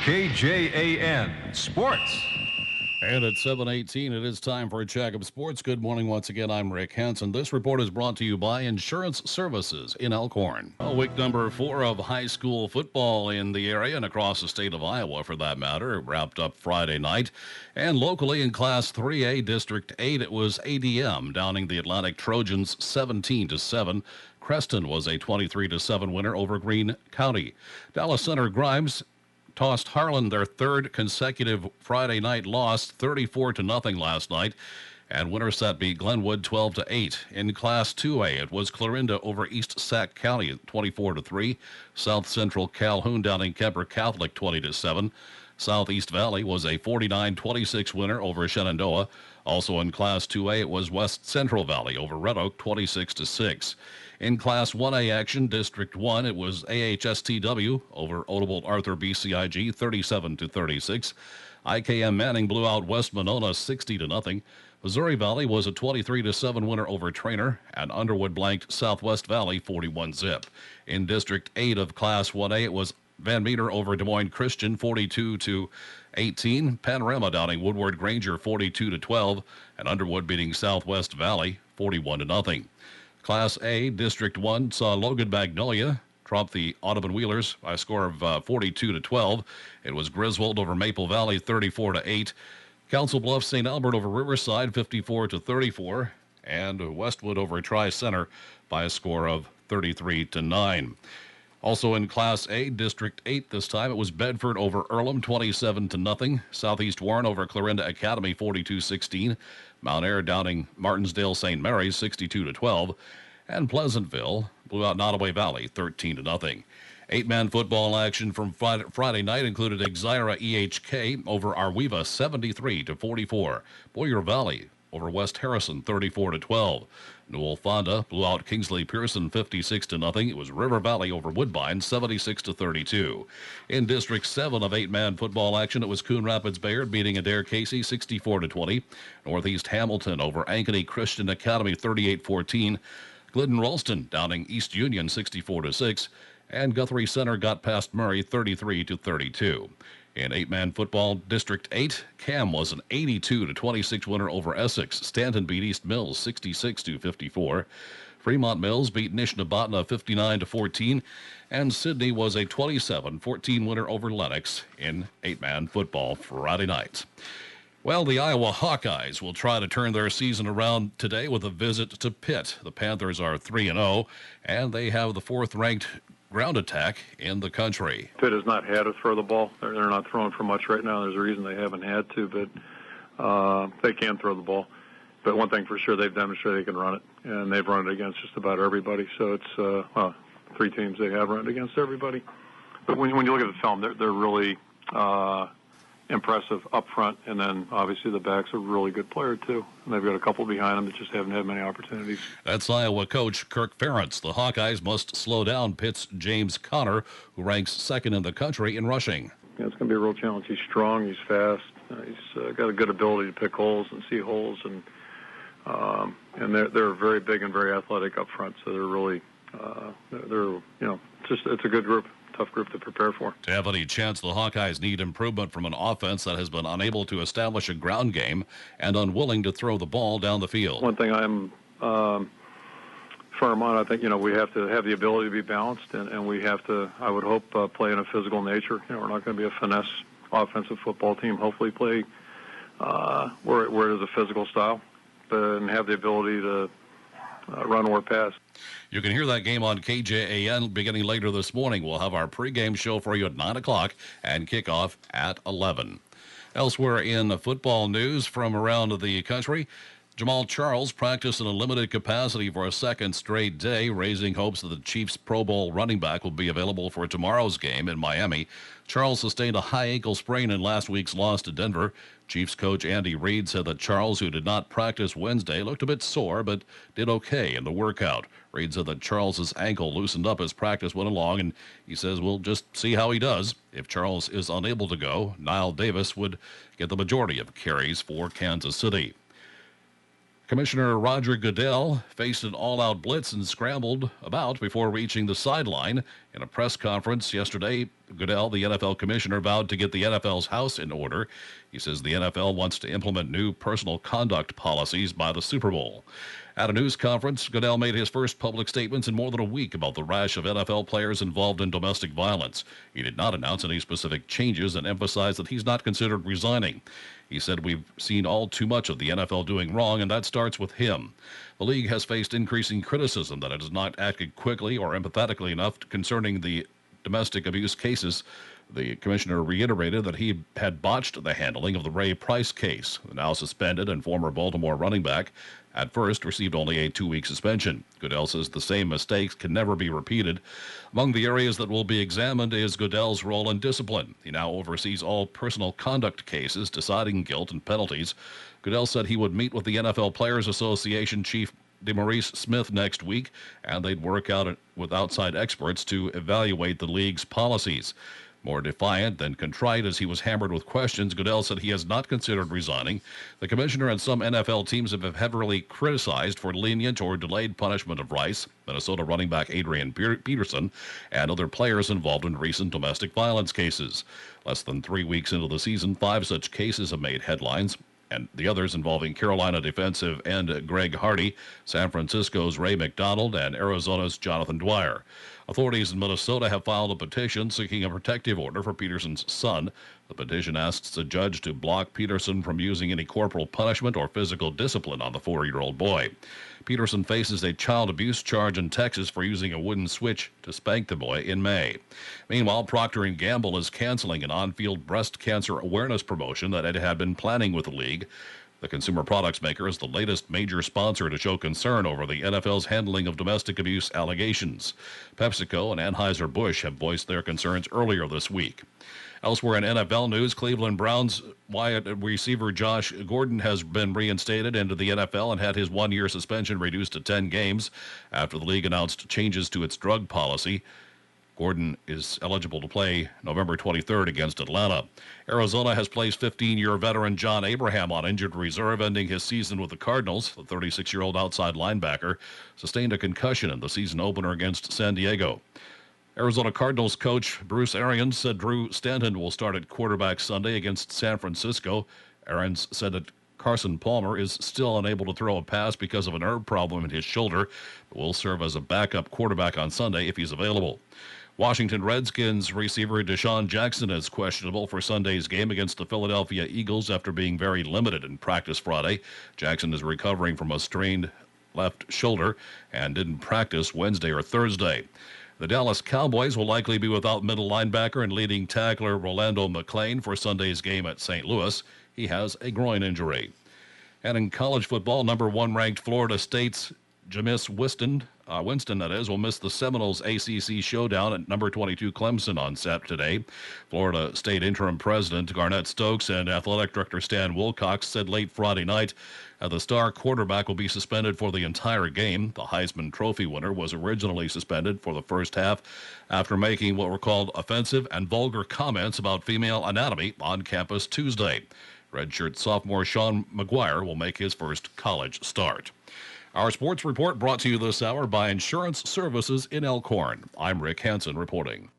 KJAN Sports. And at 7:18, it is time for a check of sports. Good morning once again. I'm Rick Hansen. This report is brought to you by Insurance Services in Elkhorn. Week number 4 of high school football in the area and across the state of Iowa, for that matter, wrapped up Friday night. And locally in Class 3A, District 8, it was ADM downing the Atlantic Trojans 17-7. Creston was a 23-7 winner over Greene County. Dallas Center Grimes tossed Harlan their third consecutive Friday night loss, 34-0 last night, and Winterset beat Glenwood 12-8. In Class 2A, it was Clarinda over East Sac County at 24-3. South Central Calhoun downing Kemper Catholic 20-7. Southeast Valley was a 49-26 winner over Shenandoah. Also in Class 2A, it was West Central Valley over Red Oak 26-6. In Class 1A action, District 1, it was AHSTW over Odebolt Arthur BCIG 37-36. IKM Manning blew out West Monona 60-0. Missouri Valley was a 23-7 winner over Trainer, and Underwood blanked Southwest Valley 41-0. In District 8 of Class 1A, it was Van Meter over Des Moines Christian 42-18. Panorama downing Woodward Granger 42-12, and Underwood beating Southwest Valley 41-0. Class A, District 1 saw Logan Magnolia drop the Audubon Wheelers by a score of 42-12. It was Griswold over Maple Valley 34-8. Council Bluffs St. Albert over Riverside 54-34. And Westwood over Tri-Center by a score of 33-9. Also in Class A, District 8 this time, it was Bedford over Earlham 27-0. Southeast Warren over Clarinda Academy 42-16. Mount Ayr downing Martinsdale St. Mary's 62-12. And Pleasantville blew out Nottoway Valley 13-0. Eight-man football action from Friday night included Exira EHK over Arweva 73-44. Boyer Valley over West Harrison 34-12. Newell Fonda blew out Kingsley Pearson 56-0. It was River Valley over Woodbine 76-32. In District 7 of eight-man football action, it was Coon Rapids Bayard beating Adair Casey 64-20. Northeast Hamilton over Ankeny Christian Academy 38-14. Glidden Ralston downing East Union 64-6. And Guthrie Center got past Murray 33-32. In eight-man football, District 8, Cam was an 82-26 winner over Essex. Stanton beat East Mills 66-54. Fremont Mills beat Nishnabotna 59-14. And Sidney was a 27-14 winner over Lennox in eight-man football Friday night. Well, the Iowa Hawkeyes will try to turn their season around today with a visit to Pitt. The Panthers are 3-0, and they have the fourth-ranked ground attack in the country. Pitt has not had to throw the ball. They're not throwing for much right now. There's a reason they haven't had to, but they can throw the ball. But one thing for sure, they've demonstrated they can run it, and they've run it against just about everybody. So it's three teams they have run it against everybody. But when you look at the film, they're really impressive up front, and then obviously the back's a really good player too. And they've got a couple behind them that just haven't had many opportunities. That's Iowa coach Kirk Ferentz. The Hawkeyes must slow down Pitt's James Conner, who ranks second in the country in rushing. Yeah, it's going to be a real challenge. He's strong, he's fast, he's got a good ability to pick holes and see holes, and they're very big and very athletic up front. So they're really it's a good group. Tough group to prepare for. To have any chance, the Hawkeyes need improvement from an offense that has been unable to establish a ground game and unwilling to throw the ball down the field. One thing I'm firm on, I think, we have to have the ability to be balanced, and we have to, I would hope, play in a physical nature. We're not going to be a finesse offensive football team. Hopefully play where it is a physical style, and have the ability to run or pass. You can hear that game on KJAN beginning later this morning. We'll have our pregame show for you at 9 o'clock and kickoff at 11. Elsewhere in football news from around the country, Jamal Charles practiced in a limited capacity for a second straight day, raising hopes that the Chiefs' Pro Bowl running back will be available for tomorrow's game in Miami. Charles sustained a high ankle sprain in last week's loss to Denver. Chiefs coach Andy Reid said that Charles, who did not practice Wednesday, looked a bit sore but did okay in the workout. Reid said that Charles's ankle loosened up as practice went along, and he says we'll just see how he does. If Charles is unable to go, Niall Davis would get the majority of carries for Kansas City. Commissioner Roger Goodell faced an all-out blitz and scrambled about before reaching the sideline In a press conference yesterday, Goodell, the NFL commissioner, vowed to get the NFL's house in order. He says the NFL wants to implement new personal conduct policies by the Super Bowl. At a news conference, Goodell made his first public statements in more than a week about the rash of NFL players involved in domestic violence. He did not announce any specific changes and emphasized that he's not considered resigning. He said, "We've seen all too much of the NFL doing wrong, and that starts with him." The league has faced increasing criticism that it has not acted quickly or empathetically enough concerning the domestic abuse cases. The commissioner reiterated that he had botched the handling of the Ray Price case. The now suspended and former Baltimore running back at first received only a 2-week suspension. Goodell says the same mistakes can never be repeated. Among the areas that will be examined is Goodell's role in discipline. He now oversees all personal conduct cases, deciding guilt and penalties. Goodell said he would meet with the NFL Players Association chief DeMaurice Smith next week, and they'd work out with outside experts to evaluate the league's policies. More defiant than contrite as he was hammered with questions, Goodell said he has not considered resigning. The commissioner and some NFL teams have been heavily criticized for lenient or delayed punishment of Rice, Minnesota running back Adrian Peterson, and other players involved in recent domestic violence cases. Less than 3 weeks into the season, 5 such cases have made headlines, and the others involving Carolina defensive end Greg Hardy, San Francisco's Ray McDonald, and Arizona's Jonathan Dwyer. Authorities in Minnesota have filed a petition seeking a protective order for Peterson's son. The petition asks a judge to block Peterson from using any corporal punishment or physical discipline on the 4-year-old boy. Peterson faces a child abuse charge in Texas for using a wooden switch to spank the boy in May. Meanwhile, Procter & Gamble is canceling an on-field breast cancer awareness promotion that it had been planning with the league. The consumer products maker is the latest major sponsor to show concern over the NFL's handling of domestic abuse allegations. PepsiCo and Anheuser-Busch have voiced their concerns earlier this week. Elsewhere in NFL news, Cleveland Browns wide receiver Josh Gordon has been reinstated into the NFL and had his 1-year suspension reduced to 10 games after the league announced changes to its drug policy. Gordon is eligible to play November 23rd against Atlanta. Arizona has placed 15-year veteran John Abraham on injured reserve, ending his season with the Cardinals. The 36-year-old outside linebacker sustained a concussion in the season opener against San Diego. Arizona Cardinals coach Bruce Arians said Drew Stanton will start at quarterback Sunday against San Francisco. Arians said that Carson Palmer is still unable to throw a pass because of a nerve problem in his shoulder, but will serve as a backup quarterback on Sunday if he's available. Washington Redskins receiver Deshaun Jackson is questionable for Sunday's game against the Philadelphia Eagles after being very limited in practice Friday. Jackson is recovering from a strained left shoulder and didn't practice Wednesday or Thursday. The Dallas Cowboys will likely be without middle linebacker and leading tackler Rolando McClain for Sunday's game at St. Louis. He has a groin injury. And in college football, number 1 ranked Florida State's Jameis Winston, will miss the Seminoles ACC showdown at number 22 Clemson on Saturday. Florida State interim president Garnett Stokes and athletic director Stan Wilcox said late Friday night the star quarterback will be suspended for the entire game. The Heisman Trophy winner was originally suspended for the first half after making what were called offensive and vulgar comments about female anatomy on campus Tuesday. Redshirt sophomore Sean McGuire will make his first college start. Our sports report brought to you this hour by Insurance Services in Elkhorn. I'm Rick Hansen reporting.